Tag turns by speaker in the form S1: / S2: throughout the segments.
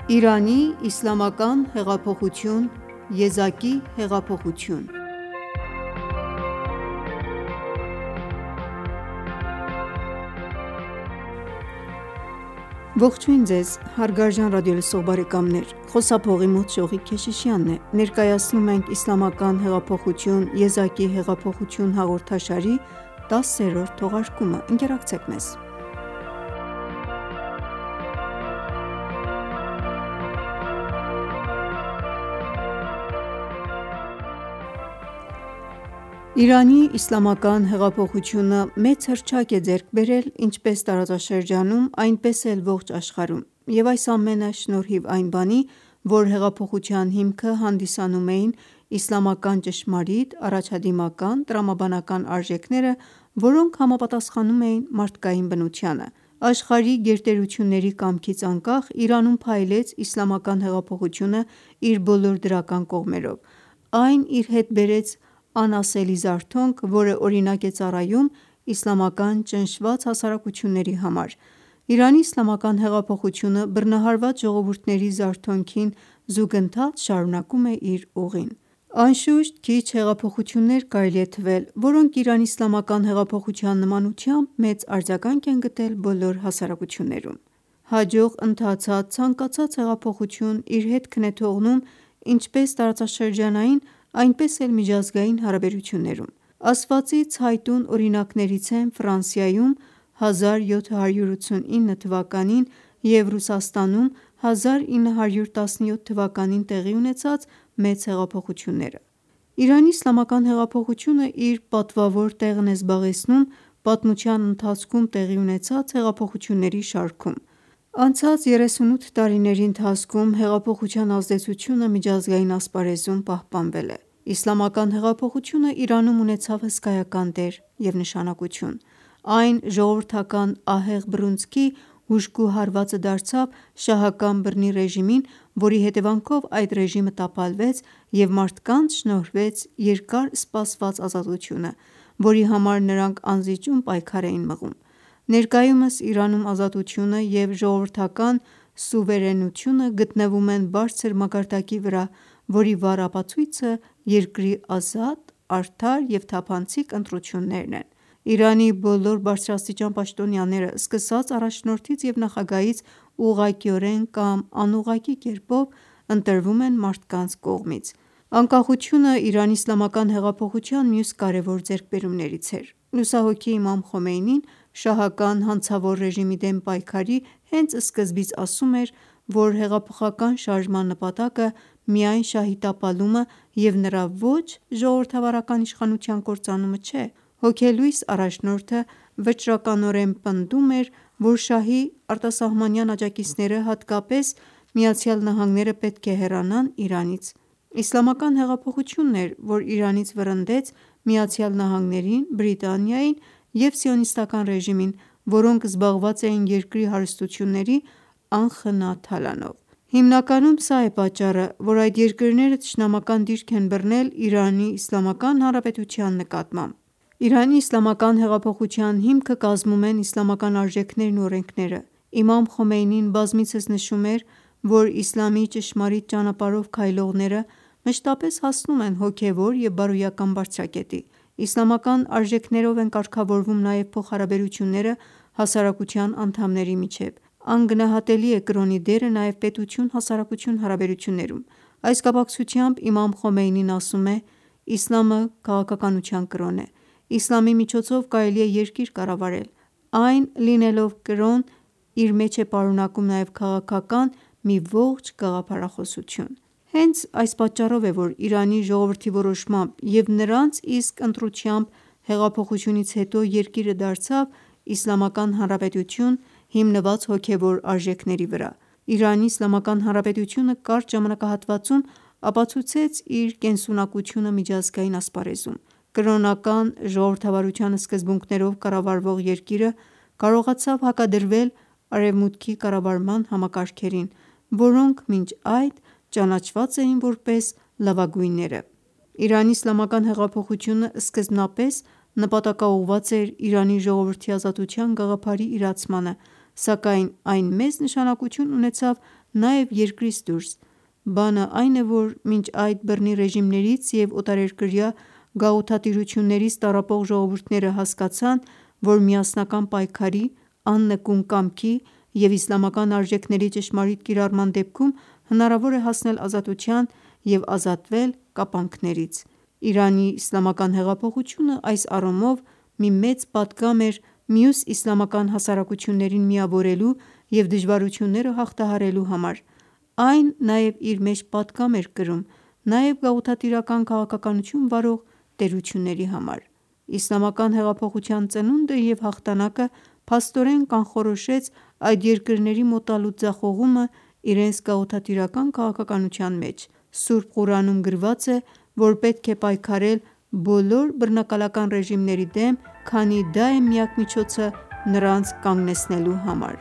S1: Իրանի իսլամական հեղափոխություն, եզակի հեղափոխություն։ Ողջույն ձեզ հարգարժան ռադիոլսող բարեկամներ: Խոսափողի մոտ Շողիկ Քեշիշյանն է: Ներկայացնում ենք «Իսլամական հեղափոխություն, եզակի հեղափոխություն» հաղորդաշարի 10-րդ թողարկումը: Ընկերակցեք մեզ: Իրանի իսլամական հեղափոխությունը մեծ հռչակ է ձեռք բերել ինչպես տարածաշրջանում, այնպես էլ ողջ աշխարհում և այս ամենը շնորհիվ այն բանի, որ հեղափոխության հիմքը հանդիսանում էին իսլամական ճշմարիտ, առաջադիմական, տրամաբանական արժեքները, որոնք համապատասխանում էին մարդկային բնությանը: Աշխարհի գերտերությունների կամքից անկախ Իրանում փայլեց իսլամական հեղափոխությունը իր բոլոր դրական կողմերով: Այն իր հետ բերեց անասելի զարթոնք, որը օրինակ է ծառայում իսլամական ճնշված հասարակությունների համար: Իրանի իսլամական հեղափոխությունը բռնահարված ժողովուրդների զարթոնքին զուգընթաց շարունակում է իր ուղին: Անշուշտ, քիչ հեղափոխություններ կարելի է թվել, որոնք Իրանի իսլամական հեղափոխության նմանությամբ մեծ արձագանք են գտել բոլոր հասարակություններում: Հաջող ընթացած ցանկացած հեղափոխություն իր հետքն է թողնում ինչպես տարածաշրջանային, այնպես էլ միջազգային հարաբերություններում: Ասվածից հայտուն օրինակներից են Ֆրանսիայում 1789 թվականին և Ռուսաստանում 1917 թվականին տեղի ունեցած մեծ հեղափոխությունները: Իրանի իսլամական հեղափոխությունը իր պատվավոր տեղն է զբաղեցնում պատմության ընթացքում տեղի ունեցած հեղափոխությունների շարքում: Անցած 38 տարիների ընթացքում հեղափոխության ազդեցությունը միջազգային ասպարեզում պահպանվել է: Իսլամական հեղափոխությունը Իրանում ունեցավ հսկայական դեր և նշանակություն: Այն ժողովրդական ահեղ բռունցքի հուժկու հարվածը դարձավ շահական բռնի ռեժիմին, որի հետևանքով այդ ռեժիմը տապալվեց և մարդկանց շնորհվեց երկար սպասված ազատությունը, որի համար նրանք անզիջում պայքար էին մղում: Ներկայումս Իրանում ազատությունը և ժողովրդական սուվերենությունը գտնվում են բարձր մակարդակի վրա, որի վառ ապացույցը երկրի ազատ, արդար և թափանցիկ ընտրություններն են: Իրանի բոլոր բարձրաստիճան պաշտոնյաները սկսած առաջնորդից և նախագահից ուղղակիորեն կամ անուղղակի կերպով ընտրվում են մարդկանց կողմից: Անկախությունը Իրանի իսլամական հեղափոխության մյուս կարևոր ձեռքբերումներից էր: Լուսահոգի Իմամ Խոմեյնին շահական հանցավոր ռեժիմի դեմ պայքարի հենց սկզբից ասում էր, որ հեղափոխական շարժման նպատակը միայն շահի տապալումը և նրա ոչ ժողովրդավարական իշխանության կործանումը չէ: Հոգելույս առաջնորդը վճռականորեն պնդում էր, որ շահի արտասահմանյան աջակիցները, հատկապես ԱՄՆ-ը պետք է հեռանան Իրանից: Իսլամական հեղափոխությունն էր, որ Իրանից վռնդեց ԱՄՆ-ին, Բրիտանիային և սիոնիստական ռեժիմին, որոնք զբաղված էին երկրի հարստությունների անխնա թալանով: Հիմնականում սա է պատճառը, որ այդ երկրները թշնամական դիրք են բռնել Իրանի Իսլամական Հանրապետության նկատմամբ: Իրանի իսլամական հեղափոխության հիմքը կազմում են իսլամական արժեքներն ու օրենքները: Իմամ Խոմեյնին բազմիցս նշում էր, որ իսլամի ճշմարիտ ճանապարհով քայլողները մշտապես հասնում են հոգևոր և բարոյական բարձրակետի: Իսլամական արժեքներով են կարգավորվում նաև փոխհարաբերությունները հասարակության անդամների միջև: Անգնահատելի է կրոնի դերը նաև պետություն-հասարակություն հարաբերություններում: Այս կապակցությամբ իմամ Խոմեյնին ասում է. «Իսլամը քաղաքականության կրոն է: Իսլամի միջոցով կարելի է երկիր կառավարել: Այն լինելով կրոն իր մեջ է պարունակում նաև քաղաքական մի ողջ գաղափարախոսություն: Հենց այս պատճառով է, որ Իրանի ժողովրդի որոշմամբ և նրանց իսկ ընտրությամբ հեղափոխությունից հետո երկիրը դարձավ իսլամական հանրապետություն հիմնված հոգևոր արժեքների վրա: Իրանի Իսլամական Հանրապետությունը կարճ ժամանակահատվածում ապացուցեց իր կենսունակությունը միջազգային ասպարեզում: Կրոնական ժողովրդավարության սկզբունքներով կառավարվող երկիրը կարողացավ հակադրվել Արևմուտքի կառավարման համակարգերին, որոնք մինչ այդ ճանաչված էին որպես լավագույնները: Իրանի իսլամական հեղափոխությունը սկզբնապես նպատակաուղղված էր Իրանի ժողովրդի ազատության գաղափարի իրացմանը, սակայն այն մեծ նշանակություն ունեցավ նաև երկրից դուրս։ Բանը այն է, որ մինչ այդ բռնի ռեժիմներից և օտարերկրյա գաղութատիրություններից տառապող ժողովուրդները հասկացան, որ միասնական պայքարի, աննկուն կամքի և իսլամական արժեքների ճշմարիտ կիրառման դեպքում հնարավոր է հասնել ազատության և ազատվել կապանքներից։ Իրանի իսլամական հեղափոխությունը այս առումով մի մեծ պատգամ էր մյուս իսլամական հասարակություններին միավորելու և դժվարությունները հաղթահարելու համար։ Այն նաև իր մեջ պատգամ էր կրում նաև գաղութատիրական քաղաքականություն վարող տերությունների համար։ Իսլամական հեղափոխության ծնունդը և հաղթանակը փաստորեն կանխորոշեց այդ երկրների մոտալուտ ձախողումը իրենց գաղութատիրական քաղաքականության մեջ։ Սուրբ Ղուրանում գրված է, որ պետք է պայքարել բոլոր բռնակալական ռեժիմների դեմ, քանի դա է միակ միջոցը նրանց կանգնեցնելու համար։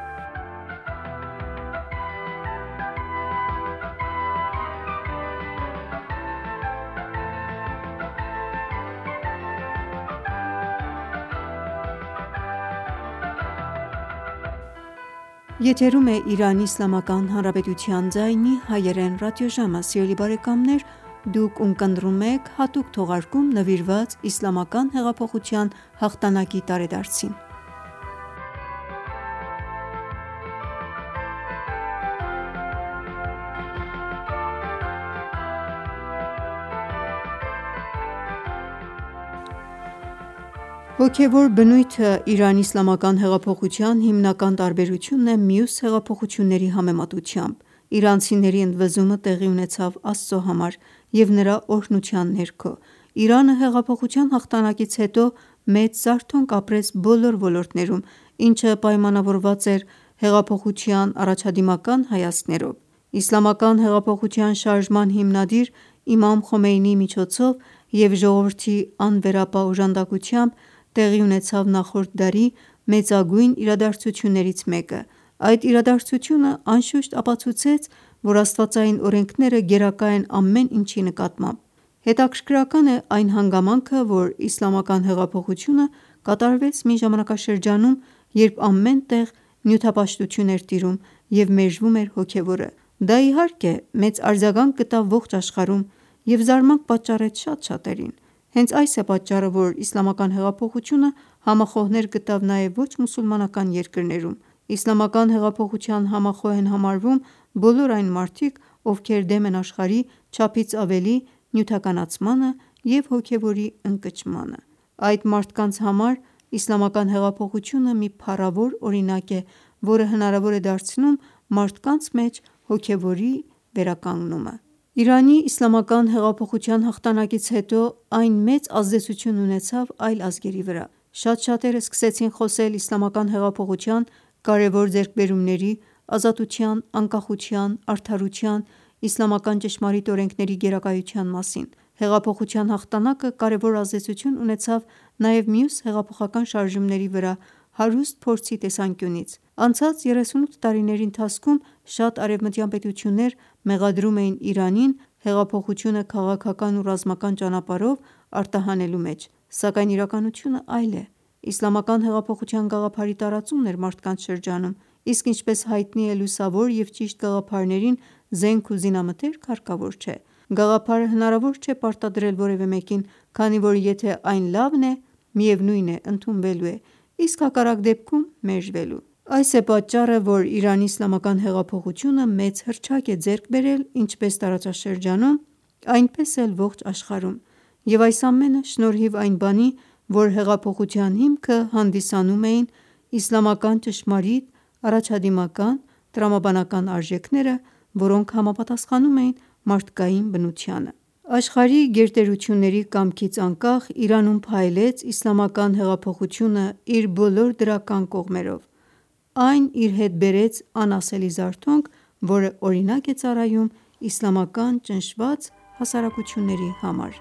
S1: Հոգևոր բնույթը Իրանի իսլամական հեղափոխության հիմնական տարբերությունն է մյուս հեղափոխությունների համեմատությամբ։ Իրանցիների ընդվզումը տեղի ունեցավ Աստծո համար և նրա օրհնության ներքո։ Իրանը հեղափոխության հաղթանակից հետո մեծ զարթոնք ապրեց բոլոր ոլորտներում, ինչը պայմանավորված էր հեղափոխության առաջադիմական հայացքներով։ Իսլամական հեղափոխության շարժման հիմնադիր իմամ Խոմեյնիի միջոցով և ժողովրդի անվերապահ օժանդակությամբ տեղի ունեցավ նախորդ դարի մեծագույն իրադարձություններից մեկը։ Այդ իրադարձությունը անշուշտ ապացուցեց, որ աստվածային օրենքները գերակա են ամեն ինչի նկատմամբ։ Հետաքրքրական է այն հանգամանքը, որ իսլամական հեղափոխությունը կատարվեց մի ժամանակաշրջանում, երբ ամեն տեղ նյութապաշտություն էր տիրում և մերժվում էր հոգևորը։ Դա իհարկե մեծ արձագանք գտավ ողջ աշխարհում և զարմանք պատճառեց շատ շատերին։ Հենց այս է պատճառը, որ իսլամական հեղափոխությունը համախոհներ գտավ նաև ոչ մուսուլմանական երկրներում։ Իսլամական հեղափոխության համախոհ են համարվում բոլոր այն մարդիկ, ովքեր դեմ են աշխարհի չափից ավելի նյութականացմանը և հոգևորի ընկճմանը։ Այդ մարդկանց համար իսլամական հեղափոխությունը մի փառավոր օրինակ է, որը հնարավոր է դարձնում մարդկանց մեջ հոգևորի վերականգնումը։ Իրանի իսլամական հեղափոխության հաղթանակից հետո այն մեծ ազդեցություն ունեցավ այլ ազգերի վրա։ Շատ շատերը սկսեցին խոսել իսլամական հեղափոխության կարևոր ձեռքբերումների, ազատության, անկախության, արդարության, իսլամական ճշմարիտ օրենքների գերակայության մասին։ Հեղափոխության հաղթանակը կարևոր ազդեցություն ունեցավ նաև մյուս հեղափոխական շարժումների վրա հարուստ փորձի տեսանկյունից։ Անցած 38 տարիների ընթացքում շատ արևմտյան պետություններ մեղադրում էին Իրանին հեղափոխությունը քաղաքական ու ռազմական ճանապարհով արտահանելու մեջ, սակայն իրականությունն այլ է։ Իսլամական հեղափոխության գաղափարի տարածումն էր մարդկանց շրջանում, իսկ ինչպես հայտնի է, լուսավոր և ճիշտ գաղափարներին զենք ու զինամթերք հարկավոր չէ։ Գաղափարը հնարավոր չէ պարտադրել որևէ մեկին, քանի որ եթե այն լավն է, միևնույն է ընդունվելու է, իսկ հակառակ դեպքում մերժվելու։ Այս է պատճառը, որ Իրանի իսլամական հեղափոխությունը մեծ հռչակ է ձեռք բերել ինչպես տարածաշրջանում, այնպես էլ ողջ աշխարհում, և այս ամենը շնորհիվ այն բանի, որ հեղափոխության հիմքը հանդիսանում էին իսլամական ճշմարիտ, առաջադիմական, տրամաբանական արժեքները, որոնք համապատասխանում էին մարդկային բնությանը։ Աշխարհի գերտերությունների կամքից անկախ Իրանում փայլեց իսլամական հեղափոխությունը իր բոլոր դրական կողմերով։ Այն իր հետ բերեց անասելի զարթոնք, որը օրինակ է ծառայում իսլամական ճնշված հասարակությունների համար։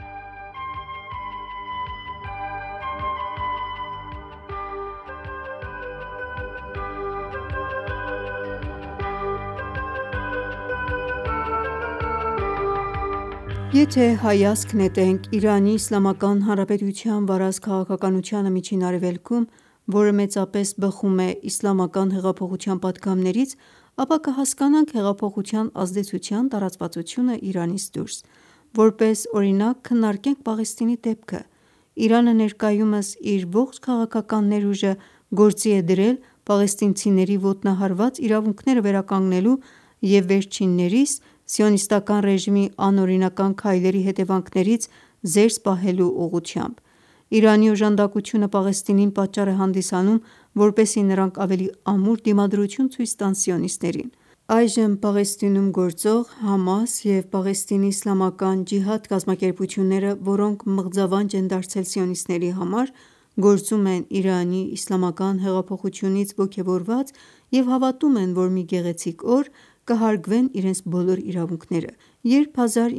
S1: Եթե հայացք նետենք Իրանի Իսլամական Հանրապետության վարած քաղաքականությանը Միջին Արևելքում, որը մեծապես բխում է իսլամական հեղափոխության պատգամներից, ապա կհասկանանք հեղափոխության ազդեցության տարածվածությունը Իրանից դուրս։ Որպես օրինակ քննարկենք Պաղեստինի դեպքը։ Իրանը ներկայումս իր ողջ քաղաքական ներուժը գործի է դրել պաղեստինցիների ոտնահարված իրավունքները վերականգնելու և վերջիններիս սիոնիստական ռեժիմի անօրինական քայլերի հետևանքներից զերծ պահելու ուղղությամբ։ Իրանի օժանդակությունը Պաղեստինին պատճառ է հանդիսանում, որպեսզի նրանք ավելի ամուր դիմադրություն ցույց տան սիոնիստներին։ Այժմ Պաղեստինում գործող ՀԱՄԱՍ և Պաղեստինի իսլամական ջիհադ կազմակերպությունները, որոնք մղձավանջ են դարձել սիոնիստների համար, գործում են Իրանի իսլամական հեղափոխությունից ոգևորված և հավատում են, որ մի գեղեցիկ օր կհարգվեն իրենց բոլոր իրավունքները։ Երբ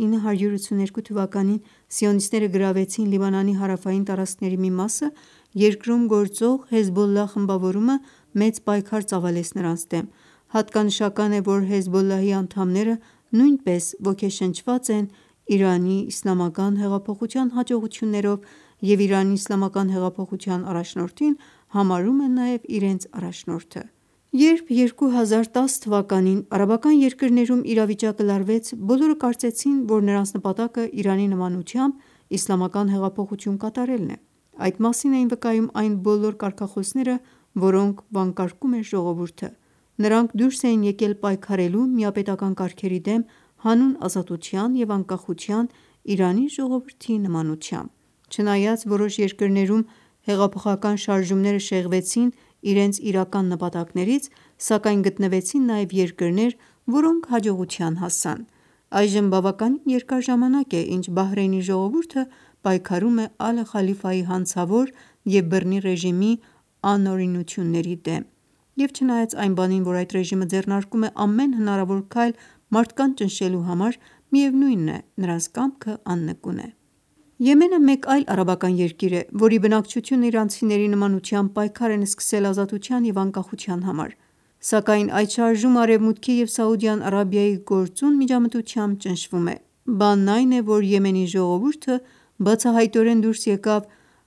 S1: 1982 թվականին սիոնիստները գրավեցին Լիբանանի հարավային տարածքների մի մասը, երկրում գործող Հեզբոլլահ խմբավորումը մեծ պայքար ծավալեց նրանց դեմ։ Հատկանշական է, որ Հեզբոլլահի անդամները նույնպես ոգեշնչված են Իրանի իսլամական հեղափոխության հաջողություններով և Իրանի իսլամական հեղափոխության առաջնորդին համարում են նաև իրենց առաջնորդը։ Երբ 2010 թվականին արաբական երկրներում իրավիճակը լարվեց, բոլորը կարծեցին, որ նրանց նպատակը Իրանի նմանությամբ իսլամական հեղափոխություն կատարելն է։ Այդ մասին էին վկայում այն բոլոր կարգախոսները, որոնք վանկարկում էր ժողովուրդը։ Նրանք դուրս էին եկել պայքարելու միապետական կարգերի դեմ հանուն ազատության և անկախության Իրանի ժողովրդի նմանությամբ։ Չնայած որոշ երկրներում հեղափոխական շարժումները շեղվեցին իրենց իրական նպատակներից, սակայն գտնվեցին նաև երկրներ, որոնք հաջողության հասան։ Այժմ բավականին երկար ժամանակ է, ինչ Բահրեյնի ժողովուրդը պայքարում է Ալը Խալիֆայի հանցավոր և բռնի ռեժիմի անօրենությունների դեմ, և չնայած այն բանին, որ այդ ռեժիմը ձեռնարկում է ամեն հնարավոր քայլ մարդկանց ճնշելու համար, միևնույն է, նրանց կամքը աննկուն է։ Եմենը մեկ այլ արաբական երկիր է, որի բնակչությունը իրանցիների նմանությամբ պայքար են սկսել ազատության և անկախության համար, սակայն այդ շարժումը Արևմուտքի և Սաուդյան Արաբիայի գործուն միջամտությամբ ճնշվում է։ Բանն այն է, որ Եմենի ժողովուրդը բացահայտորեն դուրս եկավ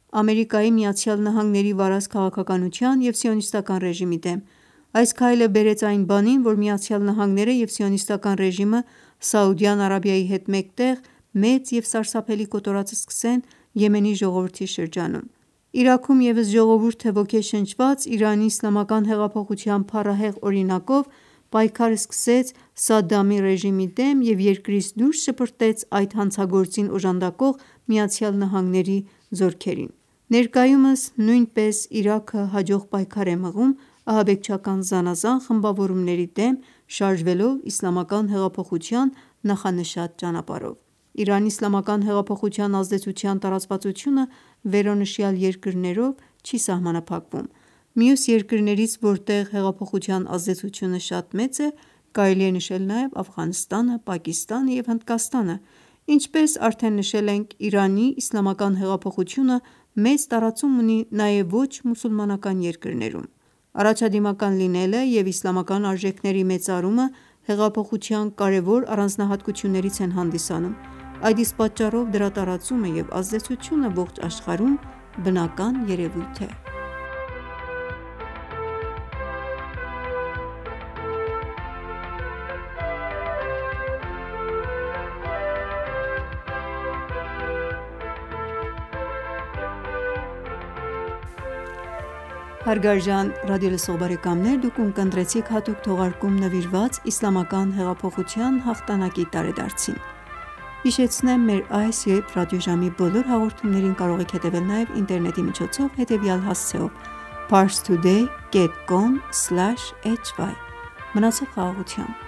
S1: ԱՄՆ-ի վարած քաղաքականության և սիոնիստական ռեժիմի դեմ։ Այս քայլը բերեց այն բանին, որ ԱՄՆ-ն և սիոնիստական ռեժիմը Սաուդյան Արաբիայի հետ մեկտեղ մեծ և սարսափելի կոտորած սկսեն Եմենի ժողովրդի շրջանում։ Իրաքում ևս ժողովուրդը ոգեշնչված Իրանի իսլամական հեղափոխության փառահեղ օրինակով պայքար սկսեց Սադամի ռեժիմի դեմ և երկրից դուրս շպրտեց այդ հանցագործին օժանդակող ԱՄՆ-ի զորքերին։ Ներկայումս նույնպես Իրաքը հաջող պայքար է մղում ահաբեկչական զանազան խմբավորումների դեմ՝ շարժվելով իսլամական հեղափոխության նախանշած ճանապարհով։ Իրանի իսլամական հեղափոխության ազդեցության տարածվածությունը վերոնշյալ երկրներով չի սահմանափակվում։ Մյուս երկրներից, որտեղ հեղափոխության ազդեցությունը շատ մեծ է, կարելի է նշել նաև Աֆղանստանը, Պակիստանը և Հնդկաստանը։ Ինչպես արդեն նշել ենք, Իրանի իսլամական հեղափոխությունը մեծ տարածում ունի նաև ոչ մուսուլմանական երկրներում։ Առաջադիմական լինելը և իսլամական արժեքների մեծարումը հեղափոխության կարևոր առանձնահատկություններից են հանդիսանում։ Այդ իսկ պատճառով դրա տարածումը և ազդեցությունը ողջ աշխարհում բնական երևույթ է։ Հարգարժան ռադիոլսող բարեկամներ, դուք ունկնդրեցիք հատուկ թողարկում նվիրված Իսլամական հեղափոխության հաղթանակի տարեդարձին։ Հիշեցնեմ, մեր այս և ռադիոժամի բոլոր հաղորդումներին կարող եք հետևել նաև ինտերնետի միջոցով հետևյալ հասցեով՝ parstoday.com/hy: Մնացեք խաղաղությամբ։